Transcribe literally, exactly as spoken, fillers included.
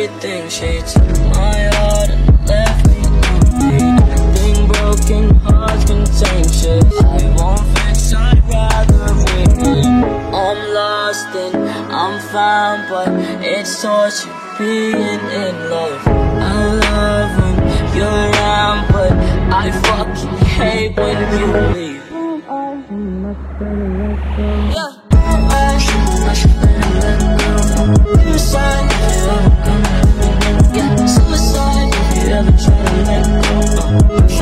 everything. She took my heart and left me bleeding. Broken hearts contentious. I won't fix, I'd rather win. I'm lost and I'm found, but it's torture being in love. I love when you're around, but I fucking hate when you leave. Yeah. I should, I should let go. Suicide, if you ever gonna, yeah. Suicide, if you ever try to let go. uh.